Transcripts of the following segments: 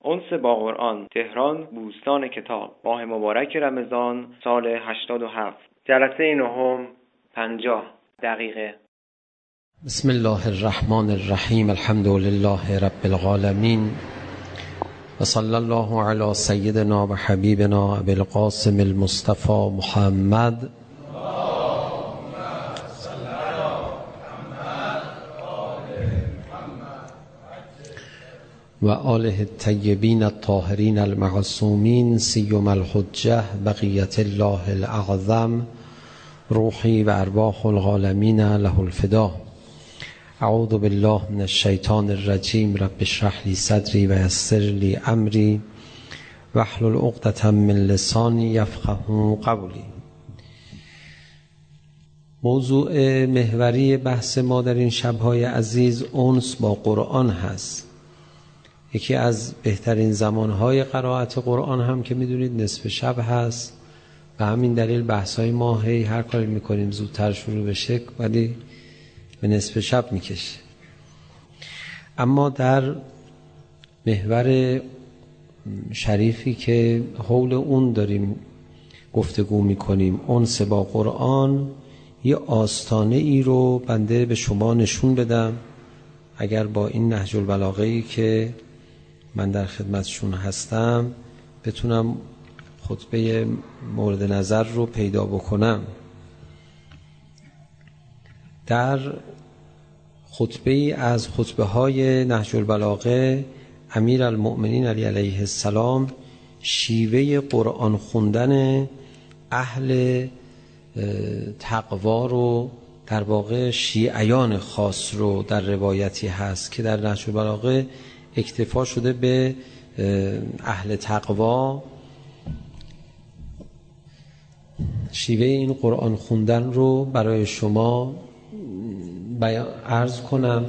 انس با قرآن، تهران، بوستان کتاب، ماه مبارک رمضان، سال 87. جلسه نهم، 50 دقیقه. بسم الله الرحمن الرحیم. الحمد لله رب العالمین و صلی الله علی سیدنا و حبیبنا ابی القاسم المصطفى محمد و آله الطیبین الطاهرین المعصومین سیما الحجة بقیة الله الاعظم روحی و ارواح العالمین له الفدا. اعوذ بالله من الشیطان الرجیم. رب اشرح لی صدری و یسر لی امری واحلل عقدة من لسانی یفقهوا قولی. موضوع محوری بحث ما در این شب‌های عزیز انس با قرآن هست. یکی از بهترین زمانهای قرائت قرآن هم که میدونید نصف شب هست و همین دلیل بحث‌های ما هر کاری میکنیم زودتر شروع بشه ولی به نصف شب میکشه. اما در محور شریفی که حول اون داریم گفتگو میکنیم، انس با قرآن، یه آستانه ای رو بنده به شما نشون بدم. اگر با این نهج البلاغه‌ای که من در خدمتشون هستم بتونم خطبه مورد نظر رو پیدا بکنم. در خطبه ای از خطبه های نهج البلاغه امیر المؤمنین علی علیه السلام شیوه قرآن خوندن اهل تقوا رو، در واقع شیعیان خاص رو، در روایتی هست که در نهج البلاغه اکتفا شده به اهل تقوا. شیوه این قرآن خوندن رو برای شما عرض کنم.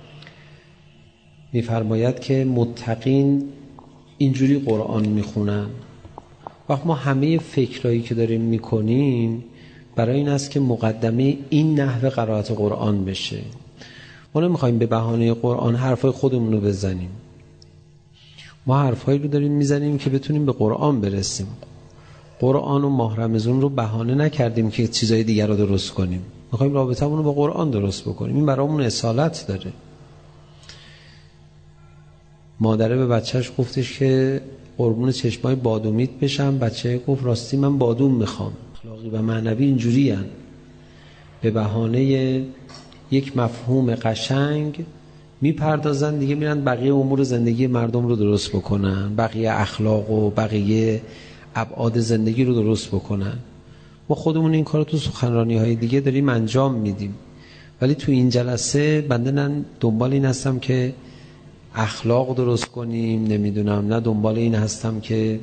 می‌فرماید که متقین اینجوری قرآن میخونن. وقت ما همه فکرایی که داریم میکنیم برای این است که مقدمه این نحوه قرائت قرآن بشه. ما نمیخوایم به بهانه قرآن حرفای خودمون رو بزنیم. ما حرفایی رو داریم میزنیم که بتونیم به قرآن برسیم. قرآن و ماه رمضان رو بهانه نکردیم که چیزای دیگر رو درست کنیم. میخوایم رابطمون رو با قرآن درست بکنیم. این برامون اصالت داره. مادره به بچهش گفتش که قربون چشمای بادومیت بشم. بچه گفت راستی من بادوم میخوام. اخلاقی و معنوی اینجوری هن. به بهانه یک مفهوم قشنگ میپردازن دیگه، میرن بقیه امور زندگی مردم رو درست بکنن، بقیه اخلاق و بقیه ابعاد زندگی رو درست بکنن. ما خودمون این کارو تو سخنرانی های دیگه داریم انجام میدیم، ولی تو این جلسه بنده نه دنبال این هستم که اخلاق درست کنیم، نمیدونم، نه دنبال این هستم که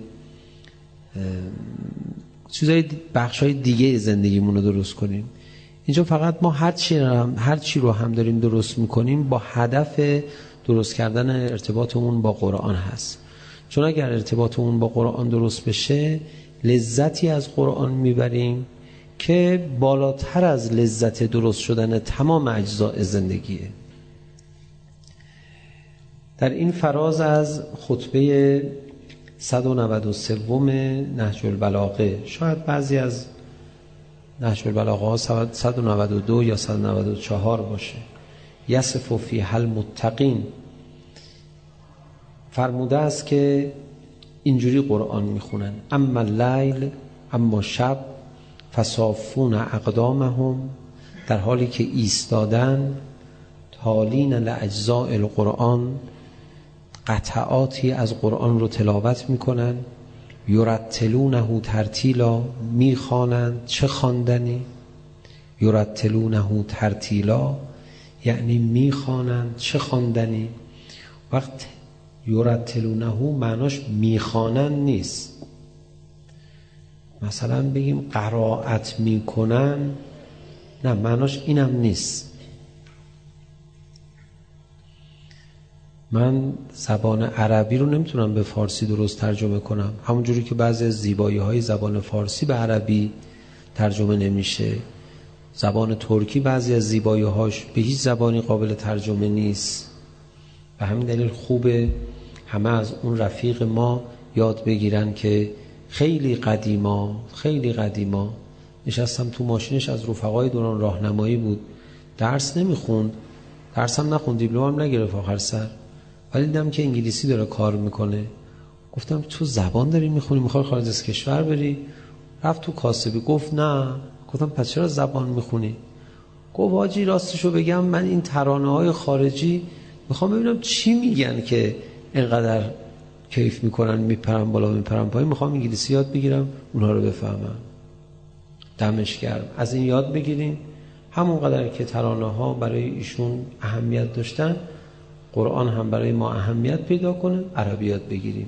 چیزای بخشای دیگه زندگیمون رو درست کنیم. اینجا فقط ما هر چی رو هم داریم درست میکنیم با هدف درست کردن ارتباطمون با قرآن هست. چون اگر ارتباطمون با قرآن درست بشه لذتی از قرآن میبریم که بالاتر از لذت درست شدن تمام اجزاء زندگیه. در این فراز از خطبه 193 نهج البلاغه، شاید بعضی از نهج البلاغه ها 192 یا 194 باشه، یصف فیها المتقین، فرموده است که اینجوری قرآن میخونن: اما اللیل، اما شب، فصافون اقدامهم، در حالی که ایستادن، تالین لاجزاء القرآن، قطعاتی از قرآن رو تلاوت میکنن، یرتلونه ترتیلا، میخوانند چه خواندنی، یرتلونه ترتیلا یعنی میخوانند چه خواندنی. وقت یرتلونه معناش میخوانند نیست. مثلا بگیم قرائت میکنن، نه، معناش اینم نیست. من زبان عربی رو نمیتونم به فارسی درست ترجمه کنم، همونجوری که بعضی از زیبایی‌های زبان فارسی به عربی ترجمه نمیشه. زبان ترکی بعضی از زیبایی‌هاش به هیچ زبانی قابل ترجمه نیست. به همین دلیل خوبه همه از اون رفیق ما یاد بگیرن که خیلی قدیما نشستم تو ماشینش، از رفقای دوران راهنمایی بود، درس نمیخوند، درس هم نخوند، دیپلم هم نگرفت آخر سر، ولی دیدم که انگلیسی داره کار میکنه. گفتم تو زبان داری میخونی، میخوای خارج از کشور بری؟ رفت تو کاسبی گفت نه. گفتم پس چرا زبان میخونی؟ گفت حاجی راستشو بگم من این ترانه‌های خارجی میخوام ببینم چی میگن که اینقدر کیف میکنن، میپرن بالا میپرن پایین، میخوام انگلیسی یاد بگیرم اونها رو بفهمم. دمش گرم. از این یاد بگیریم، همون قدر که ترانه‌ها برای ایشون اهمیت داشتن، قرآن هم برای ما اهمیت پیدا کنه، عربی یاد بگیریم.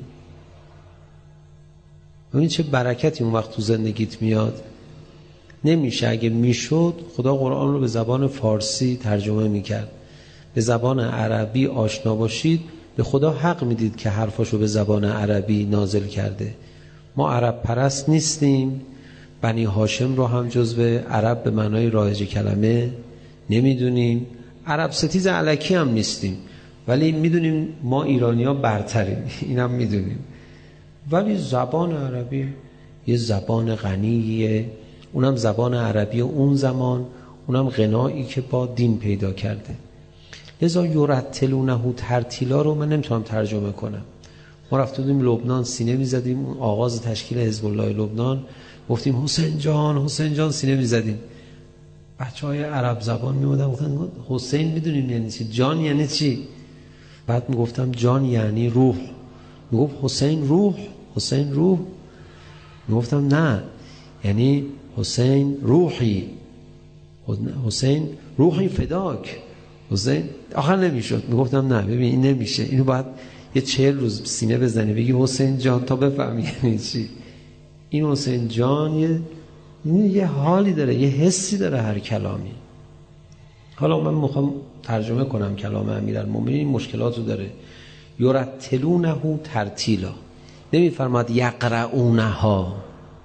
ببین چه برکتی اون وقت تو زندگیت میاد. نمیشه، اگه میشد خدا قرآن رو به زبان فارسی ترجمه میکرد، به زبان عربی آشنا باشید، به خدا حق میدید که حرفاشو به زبان عربی نازل کرده. ما عرب پرست نیستیم، بنی هاشم رو هم جزو عرب به معنای رایج کلمه نمیدونیم، عرب ستیز الکی هم نیستیم، ولی میدونیم ما ایرانی‌ها برتریم، اینم میدونیم. ولی زبان عربی یه زبان غنیه، اونم زبان عربی اون زمان، اونم غنایی که با دین پیدا کرده. لذا یرتلونه ترتیلا رو من نمیتونم ترجمه کنم. ما رفته بودیم لبنان، سینه میزدیم، آغاز تشکیل حزب الله لبنان، گفتیم حسین جان سینه میزدیم. بچهای عرب زبان میمودن گفتن حسین میدونیم یعنی چی، جان یعنی چی؟ بعد میگفتم جان یعنی روح. میگفت حسین روح. میگفتم نه، یعنی حسین روحی فداک. حسین آخر نمیشد. میگفتم نه ببین این نمیشه، اینو باید یه 40 روز سینه بزنی بگی حسین جان تا بفهمی یعنی چی. این حسین جان یه حالی داره، یه حسی داره هر کلامی. حالا من میخوام ترجمه کنم کلام امیرالمومنین، این مشکلاتو داره. یرتلونه ترتیلا، نمیفرماد یقرؤونها،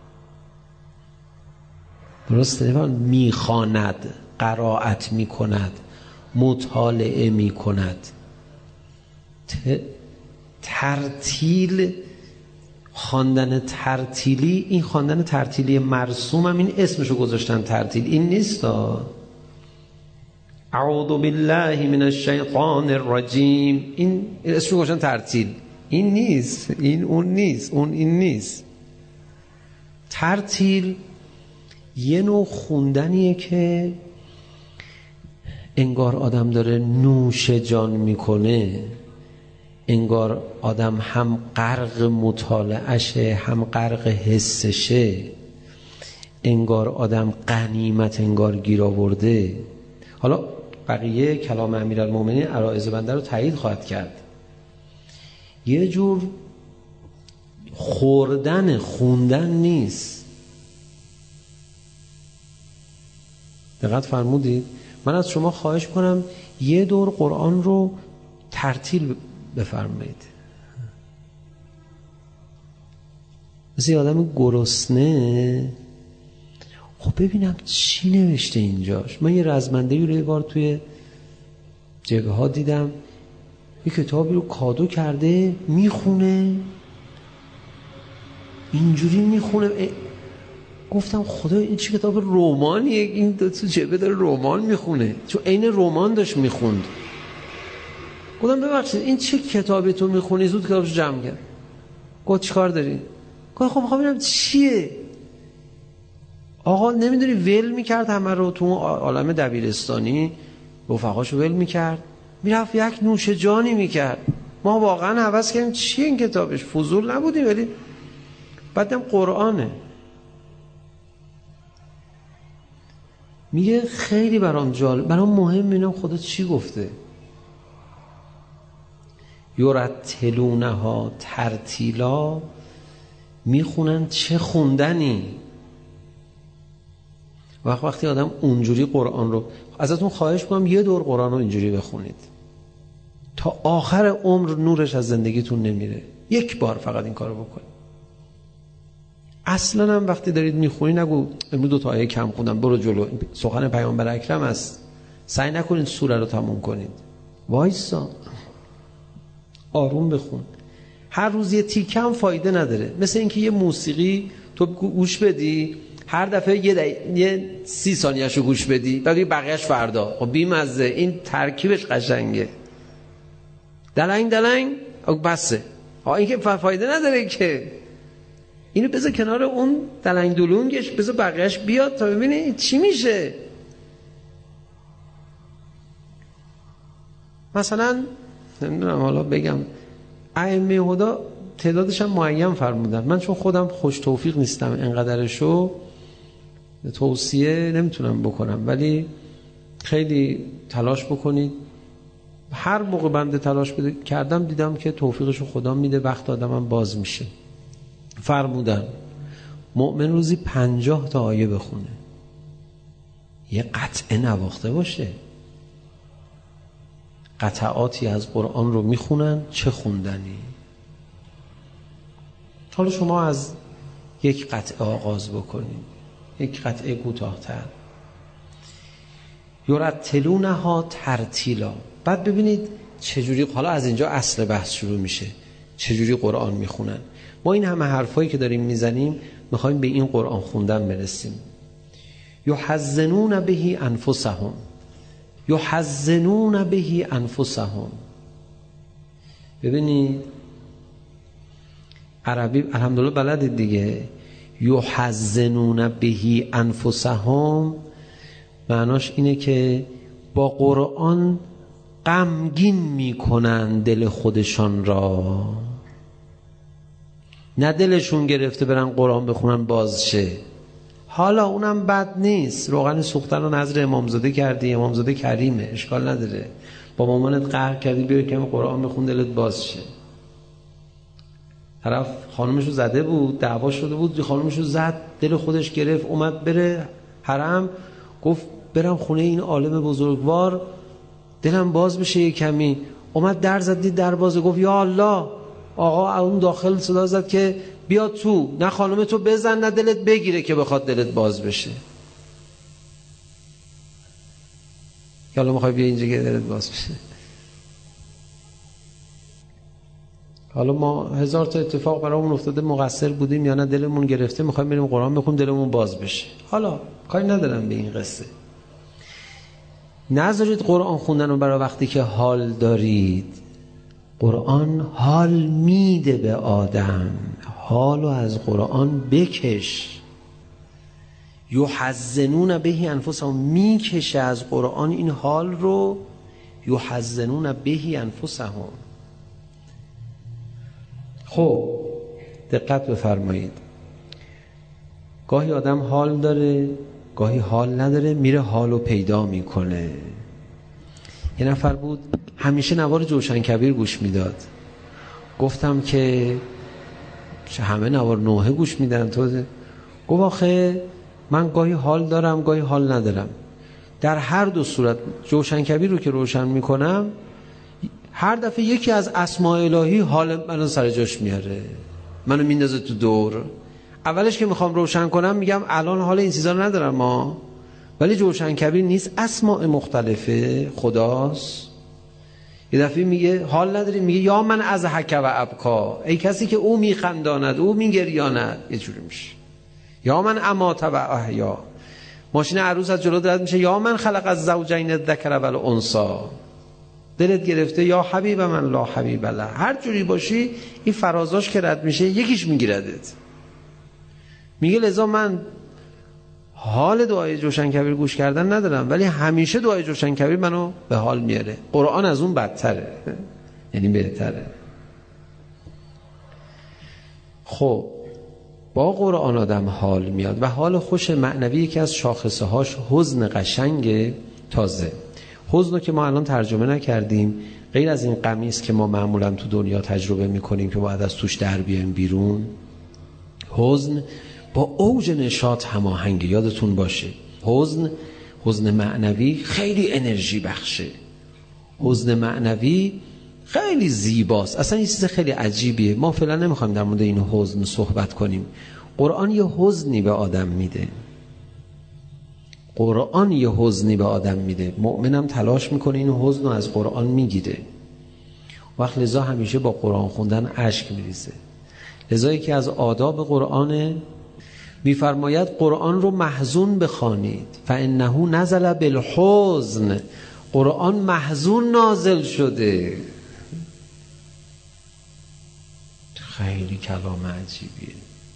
درسته؟ نمیفرماد میخواند، قرائت میکند، مطالعه میکند. ترتیل، خواندن ترتیلی، این خواندن ترتیلی مرسوم هم این اسمشو گذاشتن ترتیل، این نیست. اعوذ بالله من الشیطان الرجیم، این اسمشو گذاشتن ترتیل، این نیست، این اون نیست، اون این نیست. ترتیل یه نوع خوندنیه که انگار آدم داره نوش جان میکنه، انگار آدم هم غرق مطالعهشه هم غرق حسشه، انگار آدم غنیمت انگار گیر آورده. حالا بقیه کلام امیرالمومنین عرایض بنده رو تایید خواهد کرد. یه جور خوندن نیست. دقت فرمودید؟ من از شما خواهش کنم یه دور قرآن رو ترتیل بفرمایید. مثل یه آدم گرسنه، خب ببینم چی نوشته اینجاش. من یه رزمنده‌ای رو یه بار توی جبهه ها دیدم، یه کتابی رو کادو کرده میخونه، اینجوری میخونه. گفتم خدا این چه کتاب رمانیه، این تو جبهه داره رمان میخونه، چون عین رمان داشت میخوند. گفتم ببخشید این چه کتابی تو میخونی؟ زود کتابشو جمع کرد. گفت چیکار داری؟ گفت خب میخوام ببینم چیه. آقا نمیدونی ول میکرد همه رو تو عالم دبیرستانی، رفقاشو ول میکرد، میرفت یک نوش جانی میکرد. ما واقعا هوس کردیم چیه این کتابش، فضول نبودیم. ولی بعدم قرآنه. میگه خیلی برام جالب، برام مهم اینم خدا چی گفته. یرتلونها ترتیلا، میخونن چه خوندنی. وقتی آدم اونجوری قرآن رو، ازتون خواهش کنم یه دور قرآن رو اینجوری بخونید تا آخر عمر نورش از زندگیتون نمیره. یک بار فقط این کارو بکنید. اصلا هم وقتی دارید میخونید نگو امروز 2 تا آیه کم خوندم برو جلو، سخن پیامبر اکرم است. سعی نکنید سوره رو تموم کنید، وایسا آروم بخون. هر روز یه تیکه هم فایده نداره. مثل اینکه یه موسیقی تو گوش بدی، هر دفعه یه 30 ثانیه‌شو گوش بدی، بعد بقیه‌اش فردا. خب بی‌مزه. این ترکیبش قشنگه. دلنگ بسه. این که فایده نداره که. اینو بذار کنار اون دلنگ دلونگش، بذار بقیه‌اش بیاد تا ببینی چی میشه. مثلا نمیدونم حالا بگم ائمه هدی تعدادش هم معین فرمودن. من چون خودم خوش توفیق نیستم اینقدرشو توصیه نمیتونم بکنم، ولی خیلی تلاش بکنید. هر موقع بنده تلاش کردم دیدم که توفیقشو خدا میده، وقت آدمم باز میشه. فرمودن مؤمن روزی 50 تا آیه بخونه، یه قطعه نواخته باشه. قطعاتی از قرآن رو میخونن، چه خوندنی. حالا شما از یک قطعه آغاز بکنید، یک قطعه کوتاه‌تر. یرتلونها ترتیلا. بعد ببینید چجوری، حالا از اینجا اصل بحث شروع میشه، چجوری قرآن میخونن. ما این همه حرفایی که داریم میزنیم میخوایم به این قرآن خوندن برسیم. یحزنون به انفسهم، یحزنون به انفسهم. ببینید عربی الحمدلله بلدید دیگه. یحزنون به انفسهم معناش اینه که با قرآن غمگین میکنن دل خودشان را. نه دلشون گرفته برن قرآن بخونن باز شه. حالا اونم بد نیست. روغن سوختن رو نظر امامزاده کردی، امامزاده کریمه، اشکال نداره. با مامانت قهر کردی بیا کم قرآن بخون دلت باز شه. طرف خانومشو زده بود، دعوا شده بود، خانومشو زد، دل خودش گرفت، اومد بره حرم، گفت برم خونه این عالم بزرگوار دلم باز بشه یه کمی. اومد در زد، دید در بازه، گفت یا الله. آقا اون داخل صدا زد که بیا تو، نه خانومتو بزن نه دلت بگیره که بخواد دلت باز بشه. یا الله میخوای بیا اینجا که دلت باز بشه. حالا ما 1000 تا اتفاق برامون افتاده، مقصر بودیم یا نه دلمون گرفته، میخوایم بریم قرآن بخونیم دلمون باز بشه. حالا کاری ندارم به این قصه. نذارید قرآن خوندن رو برای وقتی که حال دارید. قرآن حال میده به آدم، حالو از قرآن بکش. یحزنون به انفسهم، میکشه از قرآن این حال رو. یحزنون به انفسهم. خب دقت بفرمایید، گاهی آدم حال داره گاهی حال نداره، میره حالو پیدا میکنه. یه نفر بود همیشه نوار جوشن کبیر گوش میداد. گفتم که همه نوار نوحه گوش میدن تو؟ گفت آخه من گاهی حال دارم گاهی حال ندارم. در هر دو صورت جوشن کبیر رو که روشن میکنم هر دفعه یکی از اسماء الهی حال منو سر جاش میاره، منو میندازه تو دور. اولش که میخوام روشن کنم میگم الان حال این چیزا رو ندارم ما، ولی جوشن کبیر نیست، اسماء مختلفه خداست. یه دفعه میگه حال نداری، میگه یا من از حک و ابکا، ای کسی که او میخنداند او میگریاند. یه جوری میشه یا من امات و احیا. ماشین عروس از جلو رد میشه یا من خلق از زوجین الذکر و الانثی. دلت گرفته یا حبیب من لا حبیب له. هر جوری باشی این فرازاش که رد میشه یکیش میگیردت. میگه لذا من حال دعای جوشن کبیر گوش کردن ندارم، ولی همیشه دعای جوشن کبیر منو به حال میاره. قرآن از اون بدتره، یعنی بهتره. خب با قرآن آدم حال میاد و حال خوش معنوی که از شاخصه هاش حزن قشنگ تازه. حزن رو که ما الان ترجمه نکردیم، غیر از این غمیست که ما معمولا تو دنیا تجربه میکنیم که باید از توش در بیایم بیرون، حزن با اوج نشاط هماهنگ. یادتون باشه حزن معنوی خیلی انرژی بخشه، حزن معنوی خیلی زیباست، اصلا یه چیز خیلی عجیبیه. ما فعلا نمیخوایم در مورد این حزن صحبت کنیم. قرآن یه حزنی به آدم میده، قرآن یه حزنی به آدم میده. مؤمنم تلاش میکنه این حزن رو از قرآن میگیره. وقت لذا همیشه با قرآن خوندن اشک میریزه. لذا یکی از آداب قرآن میفرماید قرآن رو محزون بخوانید، فانه نزل بالحزن، قرآن محزون نازل شده. خیلی کلام عجیبیه.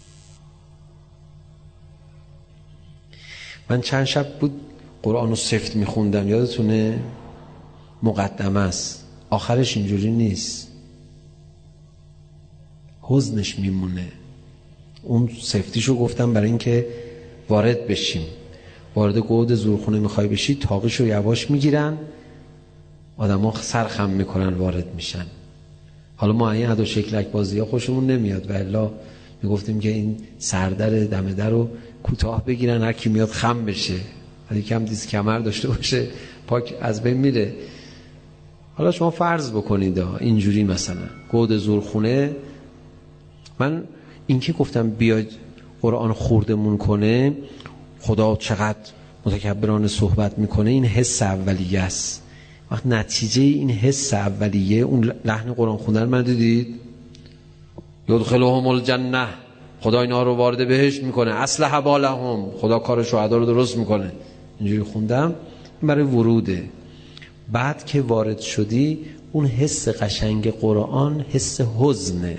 من چند شب بود قرآن رو سفت میخوندم، یادتونه؟ مقدمه است، آخرش اینجوری نیست، حزنش میمونه. اون سفتیشو گفتم برای اینکه وارد بشیم. وارد گود زورخونه میخوای بشی، تاقیشو یواش میگیرن، آدم ها سرخم میکنن، وارد میشن. حالا ما این ادا شکلک بازی ها خوشمون نمیاد و الا میگفتیم که این سردر دم در رو کوتاه بگیرن، هر کی میاد خم بشه، ولی کم دیز کمر داشته باشه پاک از بین میره. حالا شما فرض بکنید اینجوری مثلا گود زورخونه، من اینکه گفتم بیاید قرآن خوردمون کنه، خدا چقدر متکبرانه صحبت میکنه، این حس اولیه است. وقت نتیجه این حس اولیه اون لحن قرآن خوندن من دیدید؟ یدخلهم الجنه، خدا اینا رو وارد بهشت میکنه، اصلح بالهم، خدا کار شهدا رو درست میکنه. اینجوری خوندم، این برای وروده. بعد که وارد شدی اون حس قشنگ قرآن حس حزنه.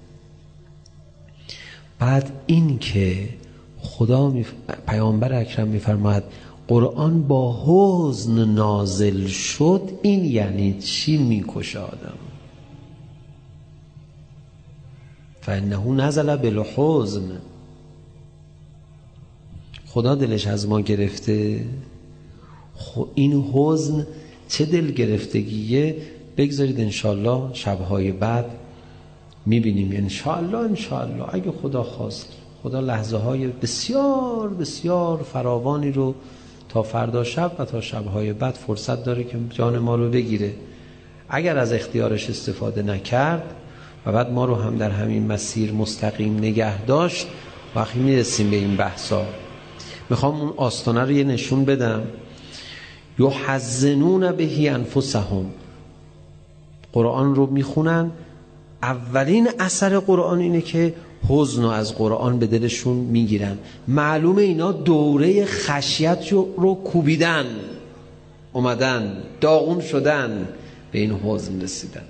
بعد این که خدا پیامبر اکرم میفرماید قرآن با حزن نازل شد، این یعنی چی؟ میکشه آدم. فانه نزل بالحزن، خدا دلش از ما گرفته. این حزن چه دل گرفتگیه، بگذارید انشالله شبهای بعد میبینیم. انشالله اگه خدا خواست، خدا لحظه های بسیار بسیار فراوانی رو تا فردا شب و تا شبهای بعد فرصت داره که جان ما رو بگیره. اگر از اختیارش استفاده نکرد و بعد ما رو هم در همین مسیر مستقیم نگه داشت، وقتی میرسیم به این بحثا. میخوام اون آستانه رو یه نشون بدم. یحزنون به انفسهم، قرآن رو میخونن، اولین اثر قرآن اینه که حزن از قرآن به دلشون میگیرن. معلومه اینا دوره خشیت رو کوبیدن، اومدن داغون شدن، به این حزن رسیدن.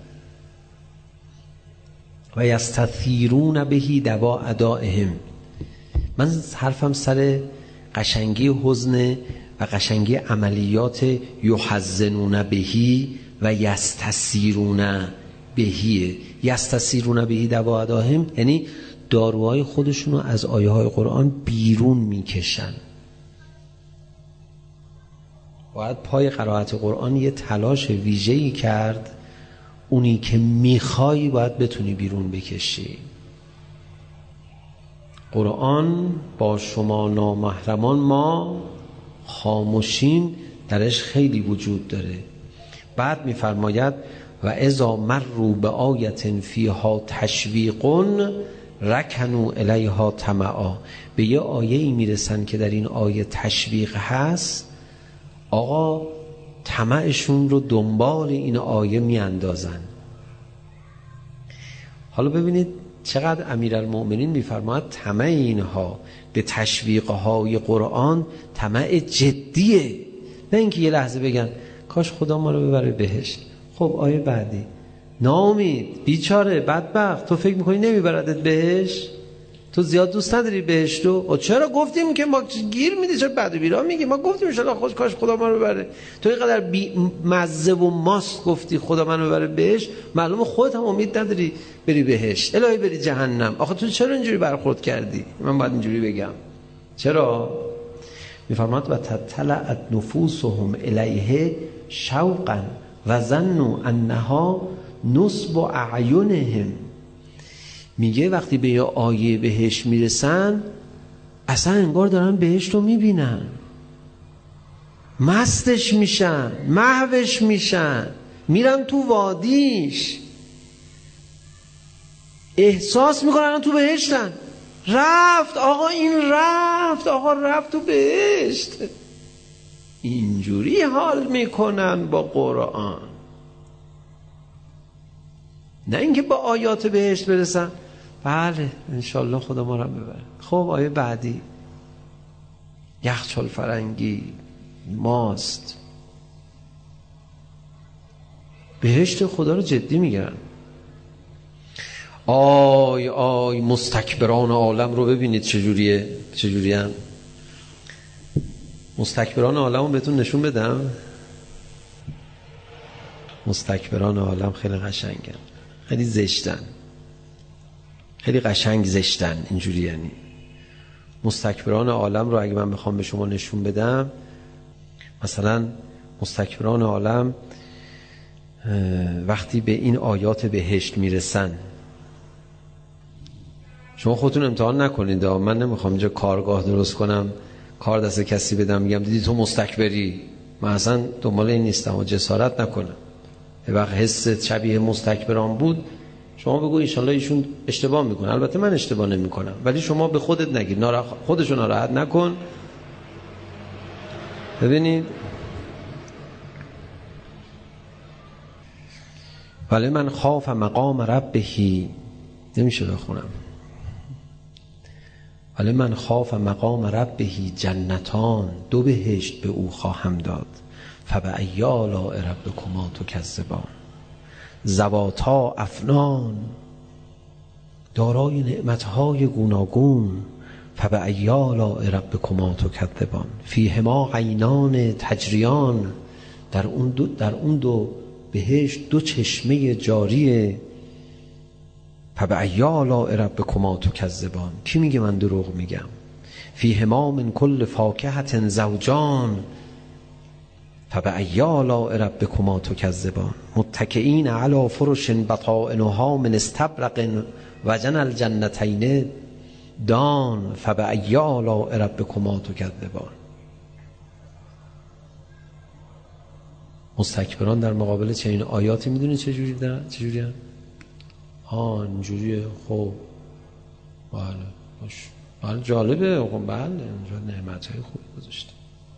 و یستثیرون به دوا ادائهم. من حرفم سر قشنگی حزن و قشنگی عملیات یحزنون بهی و یستثیرون بهی. یستثیرون بهی دوا ادائهم یعنی داروهای خودشونو از آیه های قرآن بیرون میکشن. باید پای قرائت قرآن یه تلاش ویژه‌ای کرد، اونی که میخوای باید بتونی بیرون بکشی. قرآن با شما نامحرمان ما خاموشین درش خیلی وجود داره. بعد میفرماید و اذا مروا بآیة فیها تشویق رکنوا الیها طمعا. به یه آیه‌ای میرسن که در این آیه تشویق هست، آقا طمعشون رو دنبال این آیه میاندازن. حالا ببینید چقدر امیرالمؤمنین میفرماید طمع اینها به تشویقهای قرآن طمع جدیه، نه اینکه یه لحظه بگن کاش خدا ما رو ببره بهشت. خب آیه بعدی، ناامید، بیچاره، بدبخت، تو فکر میکنی نمیبردت بهشت؟ تو زیاد دوست نداری بهشت رو؟ چرا گفتیم که ما گیر میدی، چرا بد و بیرا میگی؟ ما گفتیم ان شاءالله خوش کاش خدا من رو ببره. تو اینقدر مزه و ماست گفتی خدا من رو ببره بهشت، معلومه خودت هم امید نداری بری بهشت، الهی بری جهنم. آخه تو چرا اینجوری برخورد کردی؟ من باید اینجوری بگم. چرا؟ میفرماد و تطلعت نفوسهم الیه شوقا و ظنوا انها نصب اعینهم. میگه وقتی به یه آیه بهشت میرسن، اصلا انگار دارن بهشت رو میبینن، مستش میشن، محوش میشن، میرن تو وادیش، احساس میکنن تو بهشتن. رفت آقا، این رفت آقا، رفت تو بهشت. اینجوری حال میکنن با قرآن. نه اینکه با آیات بهشت برسن. بله انشالله خدا ما رو ببره. خب آیه بعدی یخچال فرنگی ماست. بهشت خدا رو جدی میگیرن. آی مستکبران عالم رو ببینید چجوریه. مستکبران عالم رو بهتون نشون بدم. مستکبران عالم خیلی قشنگن، خیلی زشتن، خیلی قشنگ زشتن. اینجوری یعنی مستکبران عالم رو اگه من بخوام به شما نشون بدم، مثلا مستکبران عالم وقتی به این آیات بهشت میرسن، شما خودتون امتحان نکنید. من نمیخوام اینجا کارگاه درست کنم، کار دست کسی بدم میگم دیدی تو مستکبری. من اصلا دنبال این نیستم و جسارت نکنم. یه وقت حس شبیه مستکبران بود، شما بگو انشالله ایشون اشتباه میکنه. البته من اشتباه نمیکنم، ولی شما به خودت نگیر، خودشو ناراحت نکن. ببینید ولی من خاف مقام ربهی، نمیشه بخونم. ولی من خاف مقام ربهی جنتان، 2 بهشت به او خواهم داد. فبأی آلاء ربکما تکذبان، ذواتا افنان، دارای نعمتهای گوناگون. فبأی آلاء ربکما تکذبان، فیهما عینان تجریان، در اون دو بهشت 2 چشمه جاریه. فبأی آلاء ربکما تکذبان، کی میگه من دروغ میگم؟ فیهما من کل فاکهة زوجان، فبأی آلاء ربکما تکذبان، متکئین علی فرش بطائنها من استبرق وجن الجنتین دان. فبأی آلاء ربکما تکذبان. مستکبران در مقابل چنین آیاتی میدونی چجوری هست؟ اینجوریه. خب بله جالبه. خب بله اونجا نعمتهای خوبی گذاشته.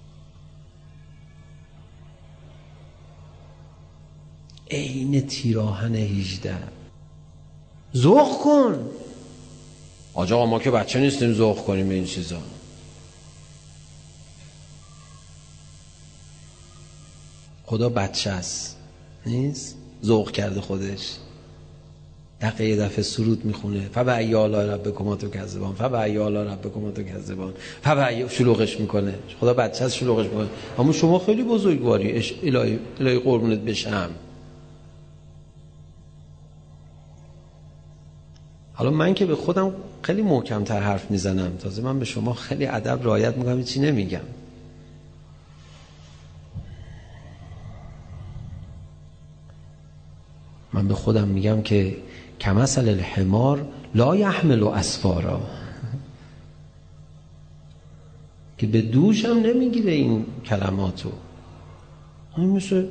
عین تیراهن 18. ذوق کن. آقا ما که بچه نیستیم ذوق کنیم به این چیزا. خدا بچه است نیست، ذوق کرده خودش. یه دفعه سرود میخونه فبأی آلاء ربکما تکذبان، فبأی آلاء ربکما تکذبان، فبأی، شلوغش میکنه. خدا بچه است شلوغش میکنه. اما شما خیلی بزرگواری. الهی قربونت بشم. حالا من که به خودم خیلی محکم‌تر حرف میزنم، تازه من به شما خیلی ادب رعایت میکنم، هیچی نمیگم. من به خودم میگم که کمثل الحمار لا یحمل اسفارا، که به دوشم نمیگیره این کلماتو. این مثل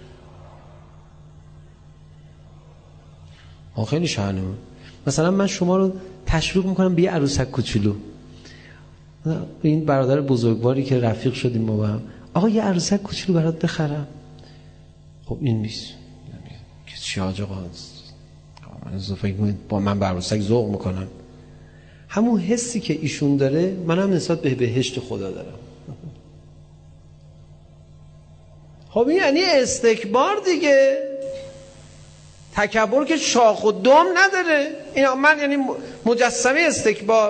خیلی شأنه. مثلا من شما رو تشویق میکنم به یه عروسک کوچولو. این برادر بزرگواری که رفیق شدیم ما با هم، آقا یه عروسک کوچولو برات بخرم. خب این نیست که چی آقا با من به عروسک ذوق میکنم. همون حسی که ایشون داره من هم نسبت به بهشت خدا دارم. خب این یعنی استکبار دیگه. تکبر که شاخ و دم نداره. این من یعنی مجسمه استکبار.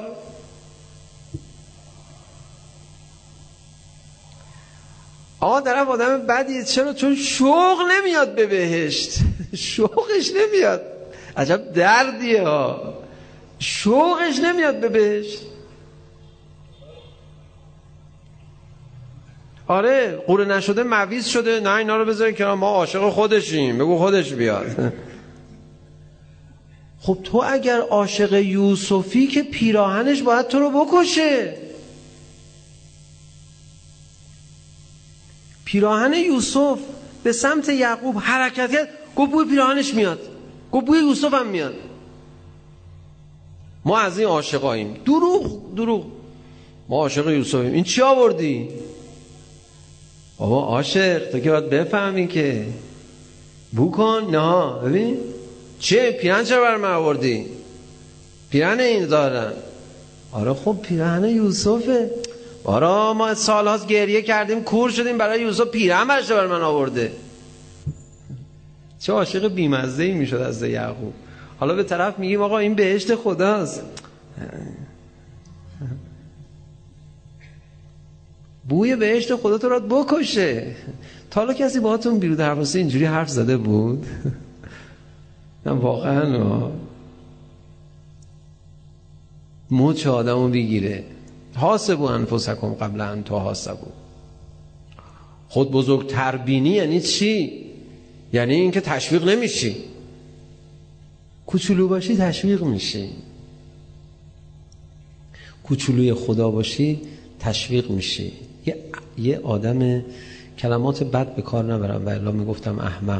آقا طرف آدم بدیه. چرا؟ چون شوق نمیاد به بهشت. شوقش نمیاد. عجب دردیه ها. شوقش نمیاد به بهشت. آره قوره نشده مویز شده. نه اینا رو بذاری کنار، ما عاشق خودشیم، بگو خودش بیاد. خب تو اگر عاشق یوسفی که پیراهنش باید تو رو بکشه. پیراهن یوسف به سمت یعقوب حرکت کرد، گفت بوی پیراهنش میاد، گفت بوی یوسف هم میاد. ما از این عاشقاییم. دروغ. ما عاشق یوسفیم. این چی آوردی؟ بابا عاشق تو که باید بفهمی که بو کن. نه ببین چه پیرهن چرا برای من آوردی؟ پیرهن این دارن. آره خب پیرهن یوسفه. آره ما سال‌هاست گریه کردیم کور شدیم برای یوسف، پیرهن برای من آورده. چه عاشق بی‌مزه‌ای میشد از یعقوب. حالا به طرف میگیم آقا این بهشت خداست. بوی بهشت خدا تو را بکشه. تا حالا کسی باهاتون بیرون درواسی اینجوری حرف زده بود؟ نه واقعا موچ آدمو بگیره. حاسبوا انفسکم قبل ان تحاسبوا. خود بزرگتر بینی یعنی چی؟ یعنی اینکه تشویق نمیشی. کوچولو باشی تشویق میشی. کوچولوی خدا باشی تشویق میشی. یه آدم کلمات بد به کار نبرم و الا میگفتم احمق،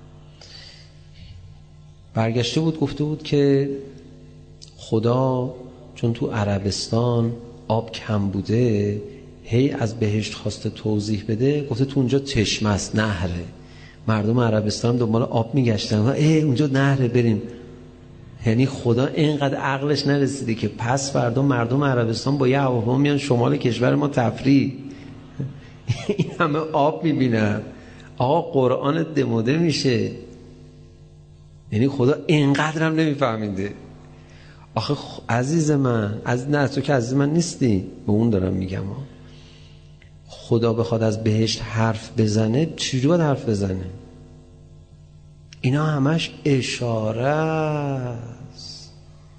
برگشته بود گفته بود که خدا چون تو عربستان آب کم بوده هی از بهشت خواسته توضیح بده، گفته تو اونجا چشمه است، نهره. مردم عربستان دنبال آب میگشتن، اونجا نهره بریم. یعنی خدا اینقدر عقلش نرسیده که پس فردا مردم عربستان با یه هواپیما میان شمال کشور ما تفریح. این همه آب میبینن. آقا قرآن دموده میشه. یعنی خدا اینقدر هم نمیفهمیده. آخه عزیز من، نه تو که عزیز من نیستی، به اون دارم میگم. خدا بخواد از بهشت حرف بزنه چجوری باید حرف بزنه؟ اینا همش اشاره است.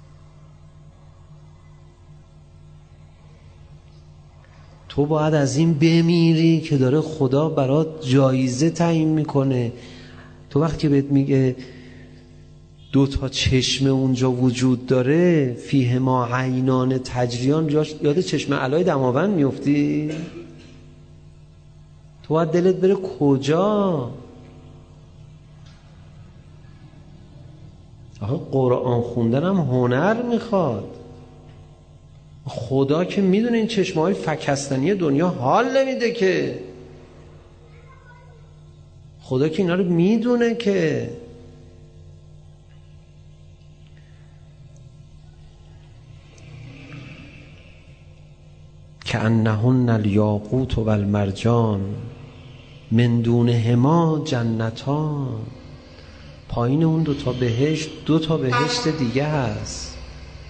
تو باید از این بمیری که داره خدا برات جایزه تعیین میکنه. تو وقتی بهت میگه 2 چشمه اونجا وجود داره، فیهما عینان تجریان، یاد چشمه علای دماوند میفتی؟ تو باید دلت بره کجا؟ آخه قرآن خوندن هم هنر میخواد. خدا که میدونه این چشمه های فکستنی دنیا حال نمیده که. خدا که اینا رو میدونه که. کأنهن الیاقوت و المرجان من دونهما جنتان. پایین اون 2 بهشت 2 بهشت دیگه هست.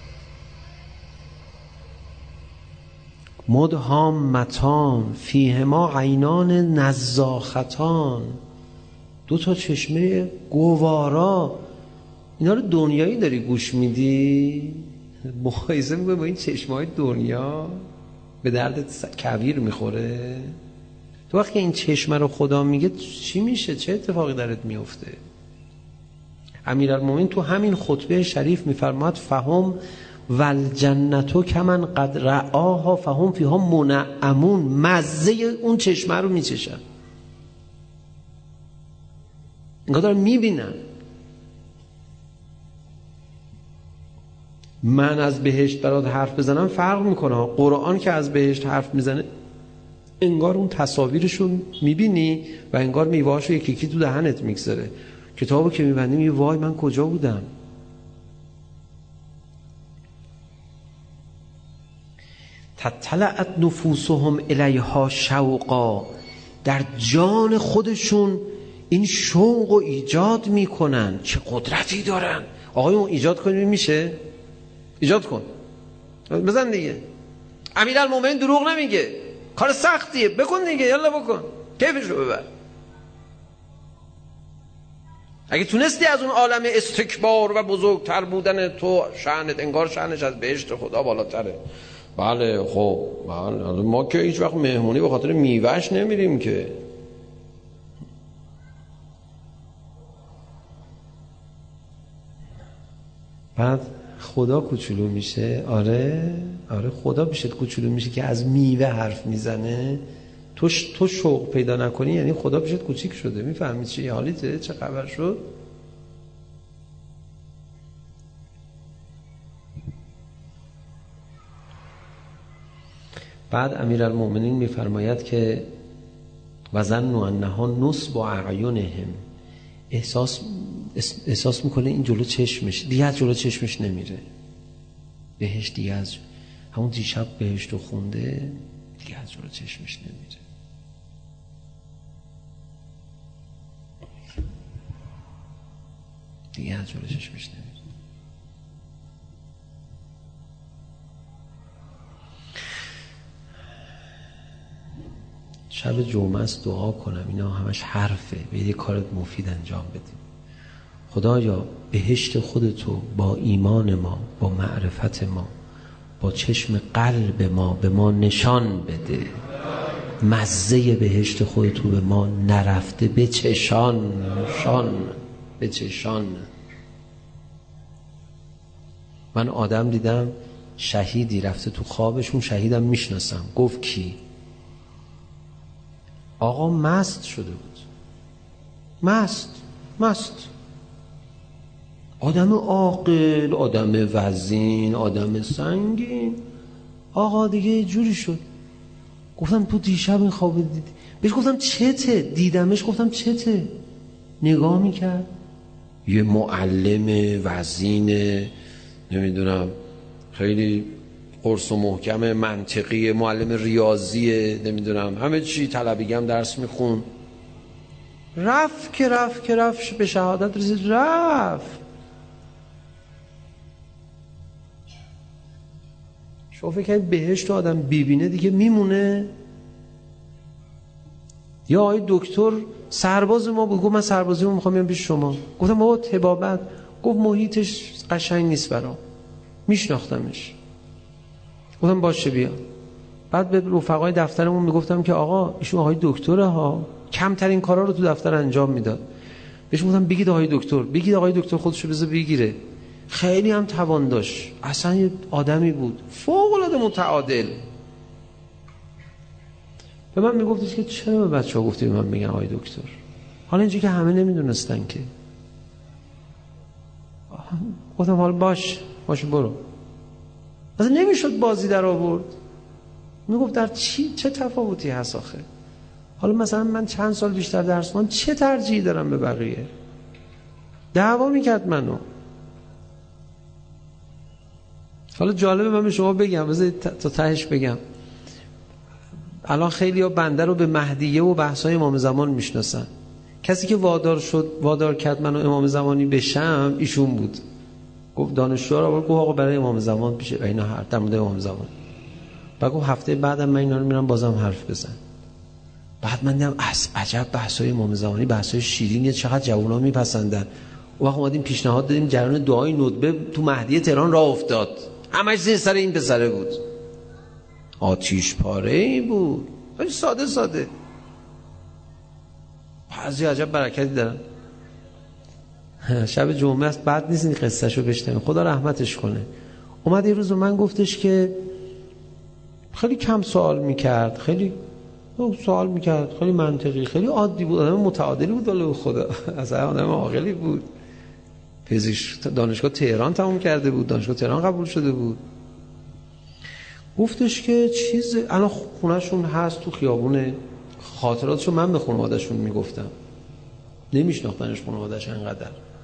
مدهامتان فیهما عینان نضاختان. 2 چشمه گوارا. اینا رو دنیایی داری گوش میدی؟ مقایسه میکنی با این چشمهای دنیا؟ به دردت کویر میخوره؟ تو وقتی این چشمه رو خدا میگه چی میشه؟ چه اتفاقی درت میفته؟ امیرالمومنین تو همین خطبه شریف میفرماد فهم والجنتو کمن قد رعاها فهم فیها منعمون. مزه اون چشمه رو میچشن، اینقدر دارن میبینن. من از بهشت برات حرف بزنم فرق میکنه. قرآن که از بهشت حرف میزنه انگار اون تصاویرشو میبینی و انگار میوهاشو یکی تو دهنت میگذاره. کتابو که میبندی میگی وای من کجا بودم. تطلعت نفوسهم الیها شوقا. در جان خودشون این شوق و ایجاد میکنن. چه قدرتی دارن. آقایون ایجاد کنی میشه؟ ایجاد کن، بزن دیگه. امیرالمومنین دروغ نمیگه، کار سختیه، بکن دیگه، یالا بکن، کیفشو ببر. اگه تونستی از اون عالم استکبار و بزرگتر بودن تو، شأنت انگار شأنش از بهشت خدا بالاتره. بله خب بله. ما که هیچ وقت مهمونی به خاطر میوهش نمیریم که. بعد خدا کوچولو میشه. آره خدا بیشت کوچولو میشه که از میوه حرف میزنه. تو شوق پیدا نکنی یعنی خدا بیشت کوچیک شده. میفهمی چی حالیته؟ چه خبر شد؟ بعد امیرالمومنین میفرماید که وظنوا انها نصب اعینهم. احساس میکنه این جلو چشمش دیگه، از جلو چشمش نمیره. بهشت دیگه از همون دیشب بهشت رو خونده، دیگه از جلو چشمش نمیره. دیگه از جلو چشمش نمیره. شب جمعه است دعا کنم، اینا همش حرفه، به یه کار مفید انجام بدیم. خدایا بهشت خودتو با ایمان ما، با معرفت ما، با چشم قلب ما به ما نشان بده. مزه بهشت خودتو به ما نرفته بچشان. من آدم دیدم شهیدی رفته تو خوابشون، شهیدم میشناسم. گفت کی؟ آقا مست شده بود، مست، آدم عاقل، آدم وزین، آدم سنگین. آقا دیگه یه جوری شد. گفتم تو دیشب این خواب دیدی؟ بهش گفتم چته؟ دیدمش گفتم چته؟ نگاه میکرد، یه معلم وزین، نمیدونم خیلی قرص و محکم، منطقی، معلم ریاضیه، نمیدونم همه چی، طلبیگی هم درس میخون. رفت به شهادت رسید. رفت. شما فکر کنید بهشت آدم ببینه دیگه میمونه؟ یا آقای دکتر سرباز ما بود، گفت من سربازی رو میخوام بیام پیش شما. گفتم بابا طبابت. گفت محیطش قشنگ نیست برام، میشناختمش. گفتم باشه بیا. بعد به رفقای دفترمون میگفتم که آقا ایشون آقای دکتره ها، کمترین کارا رو تو دفتر انجام میداد. بهش گفتم بگید آقای دکتر خودشو بذار بگیره. خیلی هم توان داشت، اصلا یه آدمی بود فوق العاده متعادل. به من میگفتش که چرا به بچه‌ها گفتی به من میگن آقای دکتر؟ حالا اینجوری که همه نمیدونستن که. گفتم حالا باشه برو. مثلا نمیشد بازی در آورد. میگفت در چه تفاوتی هست آخه؟ حالا مثلا من چند سال بیشتر درس خوندم، چه ترجیحی دارم به بقیه؟ دعوا میکرد منو. حالا جالبه من به شما بگم، بذارید تا تهش بگم. الان خیلی ها بنده رو به مهدیه و بحثای امام زمان میشناسن. کسی که وادار کرد منو امام زمانی بشم ایشون بود. گفت دانشجو رو گفت آقا برای امام زمان پیش اینا حرف در مورد امام زمان. بعد گفت هفته بعدم من اینا رو میرم بازم حرف بزن. بعد من دیدم عجب بحثای امام زمانی بحثای شیرینیه، چقدر جوونا میپسندن. اون وقت اومدیم پیشنهاد دادیم جریان دعای ندبه تو مهدیه تهران راه افتاد. همش زیر سر این پسره بود. آتیش پاره‌ای بود. خیلی ساده. بعضی عجب برکتی دارن. شب جمعه است، بعد نیست این قصه‌شو بشنویم، خدا رحمتش کنه. اومد یه روز من گفتش که خیلی کم سوال میکرد، خیلی منطقی، خیلی عادی بود، آدم متعادلی بود. ولی خدا اصلا آدم عاقلی بود. پزشک دانشگاه تهران تموم کرده بود، دانشگاه تهران قبول شده بود. گفتش که الان خونه‌شون هست تو خیابون. خاطراتشو من به خانواده‌شون میگفتم، نمیشناختنش خانواده‌اش انقدر.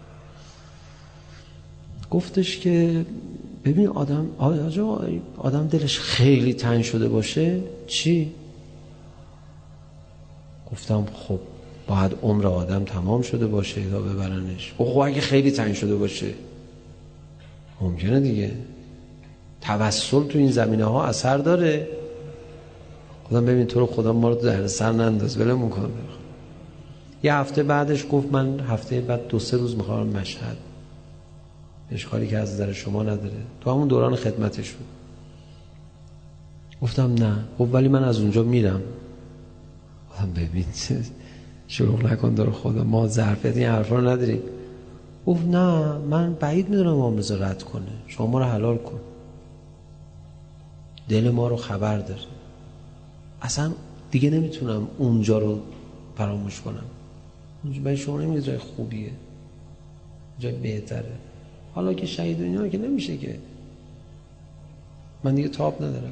گفتش که ببین آدم دلش خیلی تنگ شده باشه چی؟ گفتم خب باید عمر آدم تمام شده باشه تا ببرنش. خب اگه خیلی تنگ شده باشه ممکنه دیگه. توسل تو این زمینه ها اثر داره. خودم ببین تو رو خدا ما رو در سر ننداز، ولمون کن. یه هفته بعدش گفت من هفته بعد 2-3 روز میخوام مشهد. اشکالی که از نظر شما نداره، تو همون دوران خدمتش بود. گفتم نه. خب ولی من از اونجا میرم. گفتم ببین شروع نکن داره خدا، ما ظرفیت این حرفا رو نداریم. گفت نه من بعید میدونم معامله رد کنه، شما ما رو حلال کن. دل ما رو خبر داره. اصلا دیگه نمیتونم اونجا رو فراموش کنم. اونجا برای شما نمیگه جای خوبیه، جای بهتره. حالا که شهید اینا که نمیشه که، من دیگه تاب ندارم.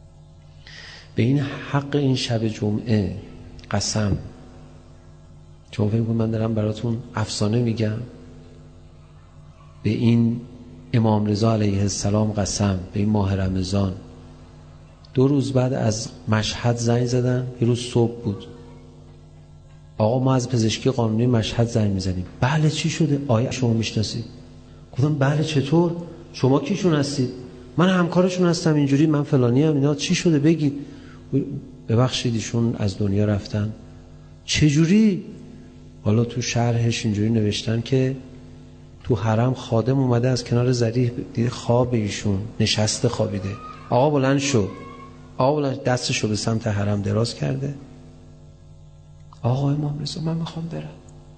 به این حق این شب جمعه قسم، شما فکر کنید من دارم براتون افسانه میگم؟ به این امام رضا علیه السلام قسم، به این ماه رمضان 2 روز بعد از مشهد زنگ زدن. یه روز صبح بود، آقا ما از پزشکی قانونی مشهد زنگ میزنیم. بله چی شده؟ آیا شما میشناسید؟ گفتم بله چطور؟ شما کیشون هستید؟ من همکارشون هستم، اینجوری من فلانی ام. اینا چی شده بگید. ببخشید ایشون از دنیا رفتن. چجوری؟ حالا تو شرحش اینجوری نوشتن که تو حرم خادم اومده از کنار ذریح دیده خواب ایشون، نشسته خوابیده. آقا بلند شو. آقا بلند، دستشو به سمت حرم دراز کرده. آقا امام رضا من میخوام برم،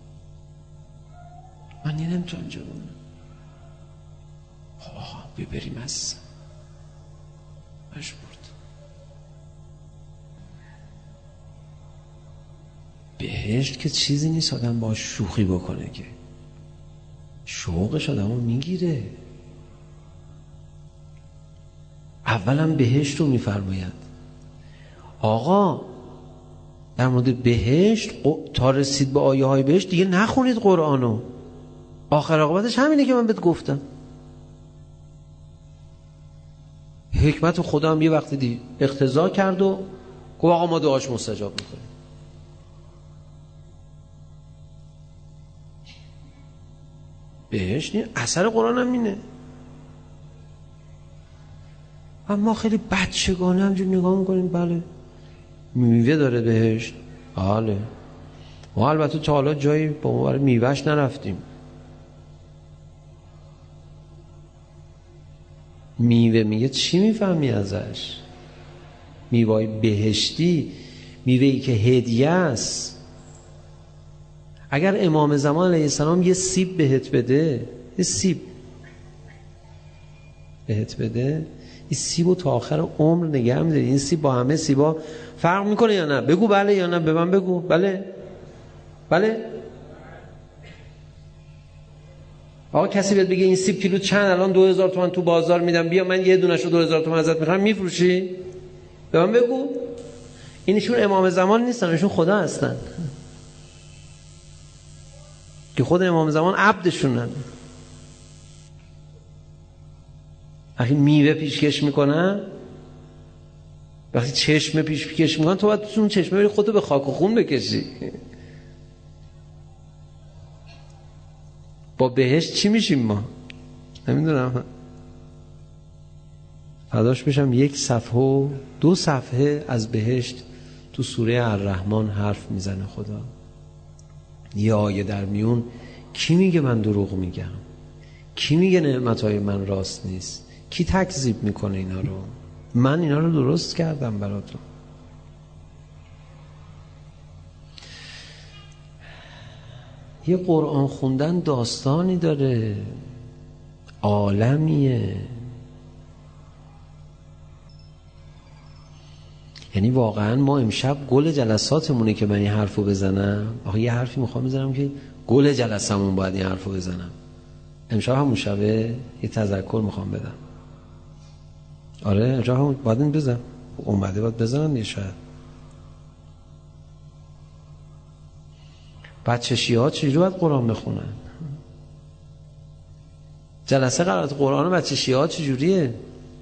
من نمیتونم اینجا بمونم. آقا ببریم از مجبور. بهشت که چیزی نیست آدم باش شوخی بکنه، که شوقش آدمو میگیره. اولا بهشت رو میفرماید. آقا در مورد بهشت تا رسید به آیه های بهشت دیگه نخونید قرآنو، آخر عاقبتش همینه که من بهت گفتم. حکمت خدا هم یه وقتی دی اقتضا کرد و گفت آقا ما دعاش مستجاب میکنیم. بهشت اثر قرآن هم اینه. اما خیلی بچگانه همجور نگاه میکنیم. بله میوه داره بهشت، بله. ما البته تا حالا جایی با ما برای میوهش نرفتیم. میوه میگه چی میفهمی ازش؟ میوه بهشتی، میوهی که هدیه است. اگر امام زمان علیه السلام یه سیب بهت بده، یه سیب بهت بده، این سیبو تا آخر عمر نگه می‌داری. این سیب با همه سیبا فرق میکنه یا نه؟ بگو بله یا نه، به من بگو. بله بله. آقا کسی بهت بگه این سیب کیلو چند، الان 2000 تومان تو بازار میدم، بیا من یه دونه‌شو 2000 تومان ازت میخرم، میفروشی؟ به من بگو. اینشون امام زمان نیستن، اینشون خدا هستن که خود امام زمان عبدشونن. وقتی میوه پیشکش میکنن، وقتی چشمه پیشکش میکنن، تو باید اون چشمه بری خودتو به خاک و خون بکشی. با بهشت چی میشیم ما؟ نمیدونم. فداش بشم 1 صفحه و 2 صفحه از بهشت تو سوره الرحمن حرف میزنه خدا. یه آیه در میون. کی میگه من دروغ میگم؟ کی میگه نعمتهای من راست نیست؟ کی تکذیب میکنه اینا رو؟ من اینا رو درست کردم براتون. یه قرآن خوندن داستانی داره، عالمیه. یعنی واقعا ما امشب گل جلساتمونه که من این حرفو بزنم. آخه یه حرفی میخوام بزنم که گل جلسمون باید این حرفو بزنم. امشب همون شبه یه تذکر میخوام بدم. آره امشب همون باید این بزنم. اومده باید بزنم یه شاید. بچه شیعه چجوری باید قرآن بخونن؟ جلسه قرائت قرآن بچه شیعه چجوریه؟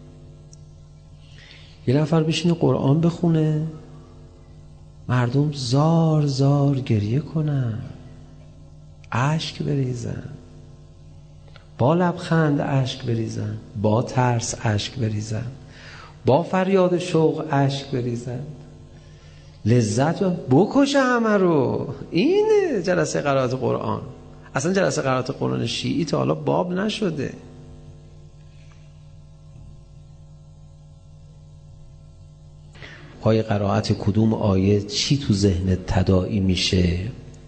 یه نفر بشینه قرآن بخونه، مردم زار زار گریه کنن، اشک بریزن، با لبخند اشک بریزن، با ترس اشک بریزن، با فریاد شوق اشک بریزن، لذت بکشه همه رو. اینه جلسه قرائت قرآن. اصلا جلسه قرائت قرآن شیعی تا حالا باب نشده. پای قرائت کدوم آیه چی تو ذهنت تداعی میشه؟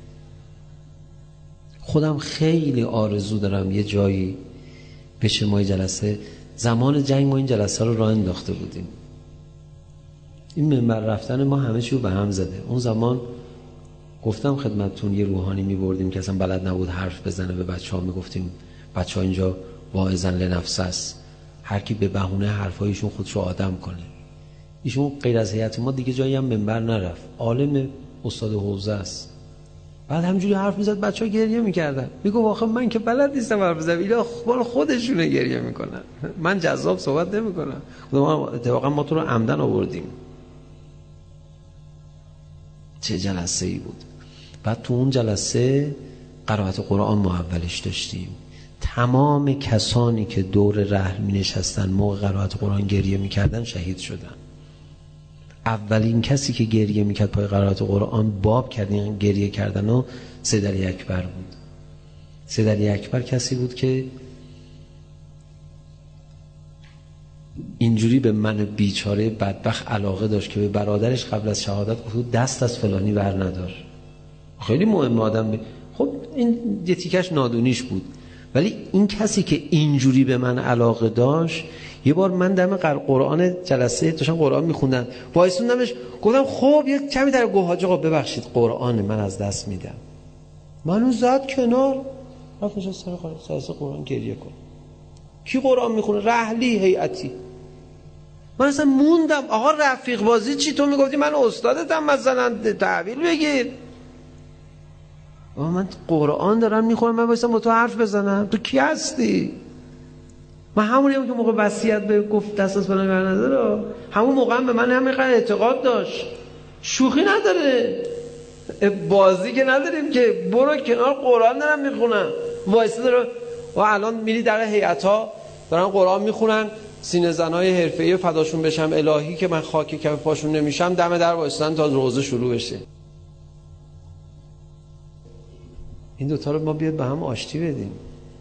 خودم خیلی آرزو دارم یه جایی بشه ما جلسه، زمان جنگ ما این جلسه رو راه انداخته بودیم. این منبر رفتن ما همه چی رو به هم زده. اون زمان گفتم خدمتتون یه روحانی میبردیم که اصلا بلد نبود حرف بزنه، به بچه‌ها میگفتیم بچه‌ها اینجا واعظن لنفس است، هر کی به بهونه حرفایشون خودش رو آدم کنه. ایشون غیر از هیئت ما دیگه جایی هم منبر نرفت. عالم استاد حوزه است. بعد همجوری حرف میزد، بچه‌ها گریه میکردن. میگه آخه من که بلد نیستم حرف بزنم، اینا خودشونه گریه میکنن، من جذاب صحبت نمیکنم. اتفاقا ما تو رو عمدن آوردیم. چه جلسه ای بود. بعد تو اون جلسه قرائت قرآن ما اولش داشتیم. تمام کسانی که دور رحل می نشستن موقع قرائت قرآن گریه می کردن شهید شدن. اولین کسی که گریه می کرد پای قرائت قرآن باب کردن گریه کردن و سید علی اکبر بود. سید علی اکبر کسی بود که اینجوری به من بیچاره بدبخت علاقه داشت که به برادرش قبل از شهادت گفت دست از فلانی ور ندار. خیلی مهم آدم خب این یه تیکش نادونیش بود، ولی این کسی که اینجوری به من علاقه داشت، یه بار من دم قرآن جلسه داشتم قرآن میخوندم، وایسوندمش گفتم خب یک کمی در گوه حاج آقا ببخشید قرآن من از دست میدم. منو زد کنار، رفتش سر قرآن گریه کن. کی قرآن میخونه؟ رحلی هیئتی. من اصلا موندم. آقا رفیق بازی چی؟ تو میگفتی من استادتم مثلا تحویل بگیر. من قرآن دارم میخونم، من بایستم با تو حرف بزنم؟ تو کی هستی؟ من همونیم که موقع وصیت به گفت دست از فلان بر نداره، همون موقع هم به من همینقدر اعتقاد داشت. شوخی نداره، بازی که نداریم که. برو کنار، قرآن دارم میخونم. وایسته داره و الان میری در هیئت‌ها دارن قرآن میخونن، سینه زنای حرفه‌ای فداشون بشم الهی که من خاک کف پاشون نمیشم، دم در وایسادن تا روزه شروع بشه. این دوتا رو ما بیاد به هم آشتی بدیم.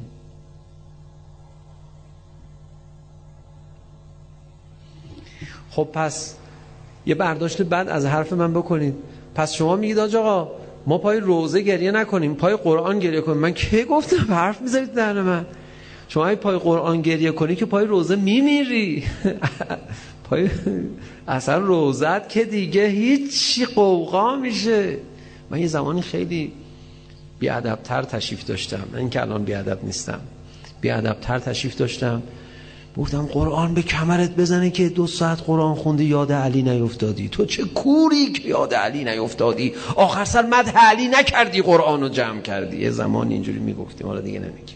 خب پس یه برداشت بعد از حرف من بکنید. پس شما میگید آقا ما پای روزه گریه نکنیم، پای قرآن گریه کنیم. من کی گفتم حرف میذارید در من؟ شما اگه پای قرآن گریه کنی که پای روزه میمیری. پای اصلا روزت که دیگه هیچی قوقا میشه. من یه زمانی خیلی بیادبتر تشریف داشتم، من این که الان بیادب نیستم، بیادبتر تشریف داشتم، گفتم قرآن به کمرت بزنه که 2 ساعت قرآن خوندی یاد علی نیفتادی. تو چه کوری که یاد علی نیفتادی، آخر سر مدح علی نکردی، قرآن رو جمع کردی. یه زمان اینجوری میگفتیم، حالا دیگه نمیگیم.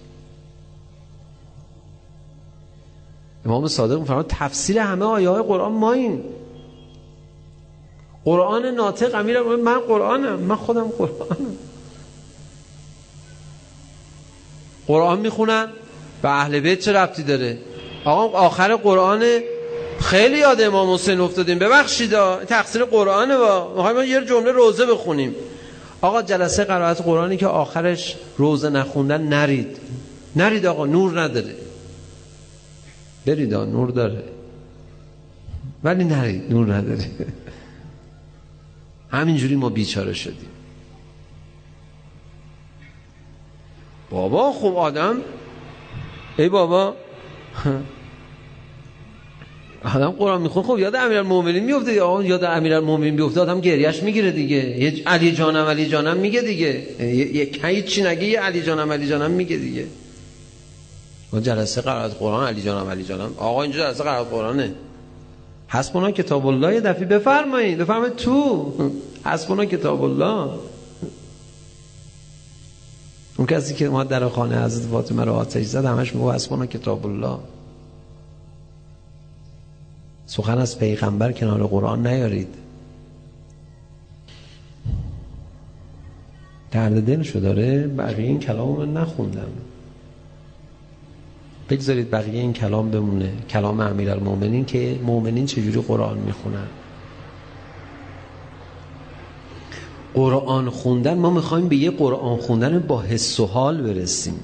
امام صادق میفرماد تفسیر همه آیه های قرآن ما این قرآن ناطق. امیرم من قرآنم، من خودم قرآنم. قرآن میخونن به اهل بیت چه ربطی داره؟ آقا آخر قرآن خیلی یاد امام حسین افتادیم، ببخشید تقصیر قرآنه. میخوایم یه جمله روزه بخونیم. آقا جلسه قرائت قرآنی که آخرش روزه نخوندن نرید آقا، نور نداره. برید نور داره ولی نرید، نور نداره. همینجوری ما بیچاره شدیم. بابا خوب آدم، ای بابا آدم قرآن میخونه، خب یاد امیرالمومنین میفته. آقا یاد امیرالمومنین بیفته آدم گریهش میگیره دیگه. یه علی جانم میگه دیگه، یه چی نگه یه علی جانم میگه دیگه. ما جلسه قرائت قرآن علی جانم. آقا اینجا جلسه قرائت قرآنه. حسبنا کتاب الله. یه دفعه بفرمایید تو حسبنا کتاب الله. اون کسی که ما در خانه حضرت فاطمه رو آتش زد همش میگه حسبنا کتاب الله. سخن از پیغمبر کنار قرآن نیارید. درد دلشو داره، بقیه این کلام رو نخوندم، بگذارید بقیه این کلام بمونه. کلام امیرالمومنین که مومنین چجوری قرآن میخونن. قرآن خوندن، ما میخوایم به یه قرآن خوندن با حس و حال برسیم.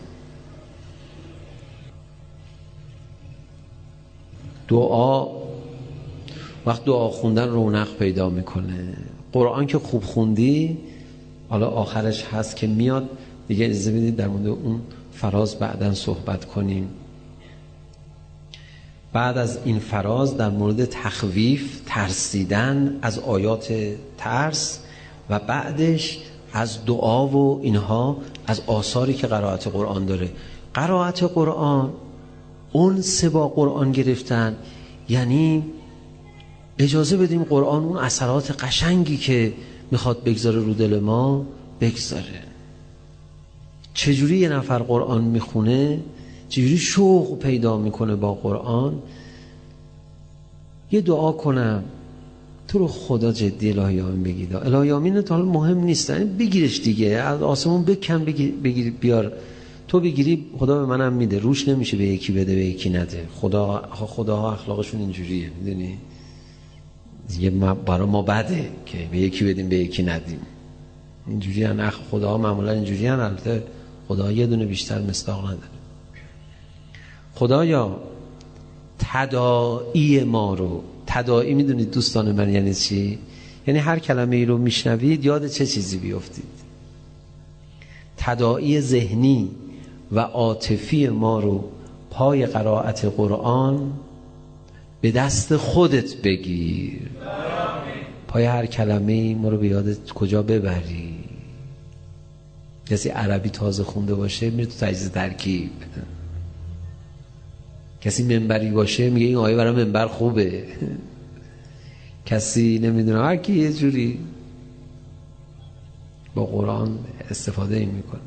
وقت دعا خوندن رونق پیدا میکنه. قرآن که خوب خوندی، حالا آخرش هست که میاد دیگه، اجازه بدید در مورد اون فراز بعداً صحبت کنیم. بعد از این فراز در مورد تخویف، ترسیدن از آیات ترس، و بعدش از دعا و اینها، از آثاری که قرائت قرآن داره. قرائت قرآن انس با قرآن گرفتن، یعنی اجازه بدیم قرآن اون اثرات قشنگی که میخواد بگذاره رو دل ما بگذاره. چجوری یه نفر قرآن میخونه، چجوری شوق پیدا میکنه با قرآن. یه دعا کنم تو رو خدا جدی الهی آمین بگید. الهی آمین تا حالا مهم نیست، بگیرش دیگه، از آسمون بکن بگیر بیار. تو بگیری خدا به منم میده، روش نمیشه به یکی بده به یکی نده. خداها اخلاقشون اینجوریه، میدونی دیگه. برای ما بده که به یکی بدیم به یکی ندیم، اینجوری ان خداها معمولا اینجوری ان. البته خدا یه دونه بیشتر مصداق نداره. خدایا تداعی ما رو، تداعی میدونید دوستان من یعنی چی؟ یعنی هر کلمه ای رو میشنوید یاد چه چیزی بیافتید. تداعی ذهنی و عاطفی ما رو پای قرائت قرآن به دست خودت بگیر. پای هر کلمه ای ما رو به یادت کجا ببری. کسی عربی تازه خونده باشه میره تو تجزیه ترکیب، کسی منبری باشه میگه این آیه برای منبر خوبه، کسی نمیدونم هر کی یه جوری با قرآن استفاده این میکنه.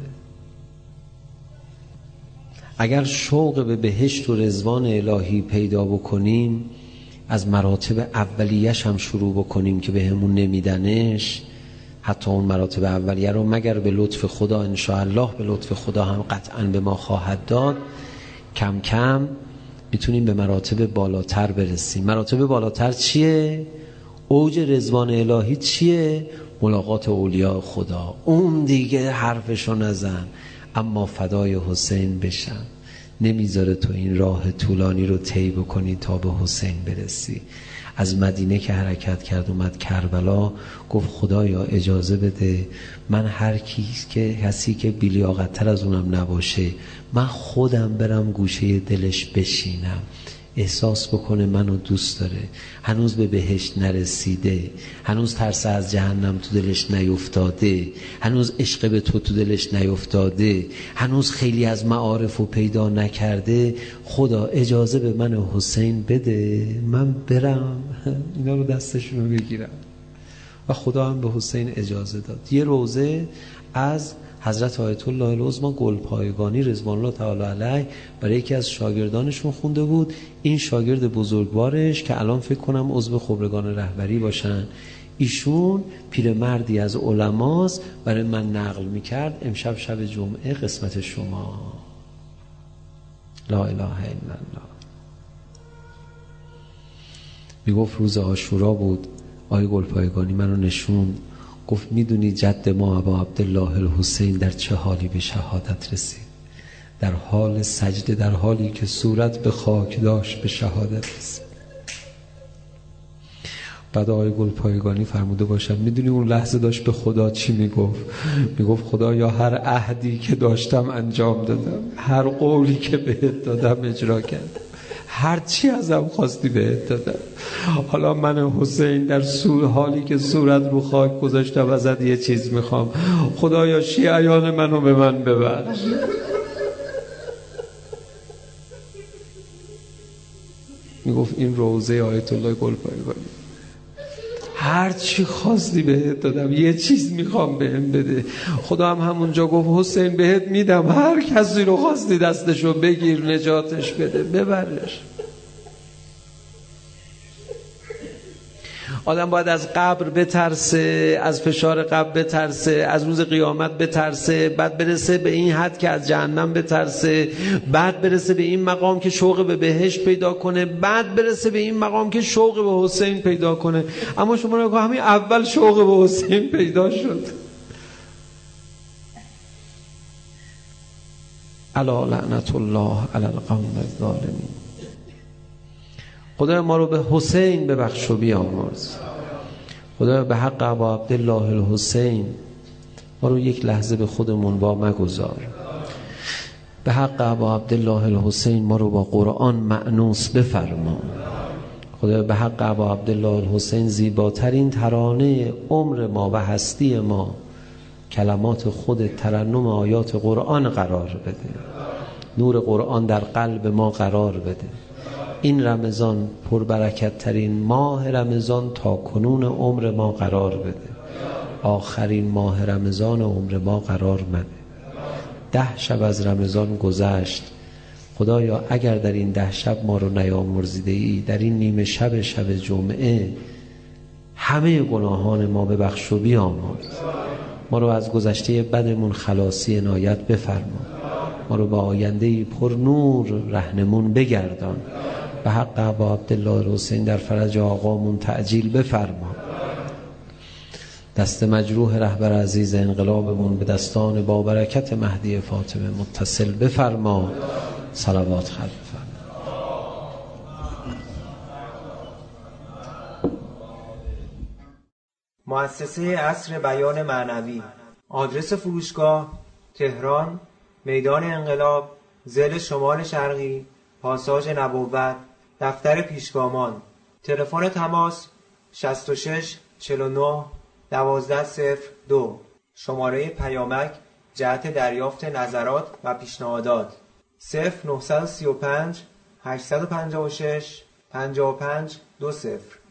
اگر شوق به بهشت و رضوان الهی پیدا بکنیم، از مراتب اولیه‌اش هم شروع بکنیم که بهمون نمیدنش، حتی اون مراتب اولیه رو مگر به لطف خدا انشاءالله به لطف خدا هم قطعا به ما خواهد داد، کم کم میتونیم به مراتب بالاتر برسیم. مراتب بالاتر چیه؟ اوج رضوان الهی چیه؟ ملاقات اولیاء خدا. اون دیگه حرفشو نزن، اما فدای حسین بشن. نمیذاره تو این راه طولانی رو طی بکنی تا به حسین برسی. از مدینه که حرکت کرد اومد کربلا، گفت خدایا اجازه بده من هر کسی که بی‌لیاقت‌تر از اونم نباشه، من خودم برم گوشه دلش بشینم، احساس بکنه منو دوست داره، هنوز به بهشت نرسیده، هنوز ترس از جهنم تو دلش نیفتاده، هنوز عشق به تو دلش نیفتاده، هنوز خیلی از معارفو پیدا نکرده. خدا اجازه به من حسین بده من برم اینا رو دستشون رو بگیرم. و خدا هم به حسین اجازه داد. یه روزه از حضرت آیت الله العظمی گلپایگانی رضوان الله تعالی علیه برای یکی از شاگردانشون خونده بود. این شاگرد بزرگوارش که الان فکر کنم عضو خبرگان رهبری باشن، ایشون پیرمردی از علماست، برای من نقل میکرد امشب شب جمعه قسمت شما. لا اله الا الله. میگفت روز عاشورا بود، آقای گلپایگانی منو نشون، گفت میدونی جد ما ابا عبدالله الحسین در چه حالی به شهادت رسید؟ در حال سجده، در حالی که صورت به خاک داشت به شهادت رسید. بعد آقای گلپایگانی فرموده باشم میدونی اون لحظه داشت به خدا چی میگفت؟ میگفت خدا یا هر عهدی که داشتم انجام دادم، هر قولی که بهت دادم اجرا کردم، هر چی ازم خواستی بهت دادم. حالا من حسین در حالی که صورت رو خاک گذاشتم ازت یه چیز میخوام، خدایا شیعیان منو به من ببخش. میگفت این روزه آیت الله گلپایگانی، هر چی خواستی بهت دادم، یه چیز میخوام بهم بده. خدا هم همونجا گفت حسین بهت میدم، هر کسی رو خواستی دستشو بگیر نجاتش بده ببرش. آدم باید از قبر بترسه، از فشار قبر بترسه، از روز قیامت بترسه، بعد برسه به این حد که از جهنم بترسه، بعد برسه به این مقام که شوق به بهشت پیدا کنه، بعد برسه به این مقام که شوق به حسین پیدا کنه. اما شما نگاه، همین اول شوق به حسین پیدا شد. الا لعنت الله علی القوم الظالمین. خدا ما رو به حسین ببخش و بیامرز. خدا به حق ابا عبدالله الحسین ما رو یک لحظه به خودمون وا مگذار. به حق ابا عبدالله الحسین ما رو با قرآن مأنوس بفرما. خدا به حق ابا عبدالله الحسین زیباترین ترانه عمر ما و هستی ما کلمات خود ترنم آیات قرآن قرار بده. نور قرآن در قلب ما قرار بده. این رمضان پربرکت ترین ماه رمضان تا کنون عمر ما قرار بده. آخرین ماه رمضان عمر ما قرار مده. 10 شب از رمضان گذشت. خدایا اگر در این 10 شب ما رو نیامرزیده ای، در این نیمه شب جمعه همه گناهان ما ببخش و بیامرز. ما رو از گذشته بدمون خلاصی عنایت بفرما. ما رو به آینده پر نور رهنمون بگردان. به حق ابا عبدالله حسین در فرج آقامون تعجیل بفرما. دست مجروح رهبر عزیز انقلابمون به دستان با برکت مهدی فاطمه متصل بفرما. صلوات خلق بفرما. مؤسسه عصر بیان معنوی. آدرس فروشگاه: تهران، میدان انقلاب، ضلع شمال شرقی، پاساژ نبوت، دفتر پیشگامان. تلفن تماس 66 49 1202. شماره پیامک جهت دریافت نظرات و پیشنهادات 0935 856 55 20.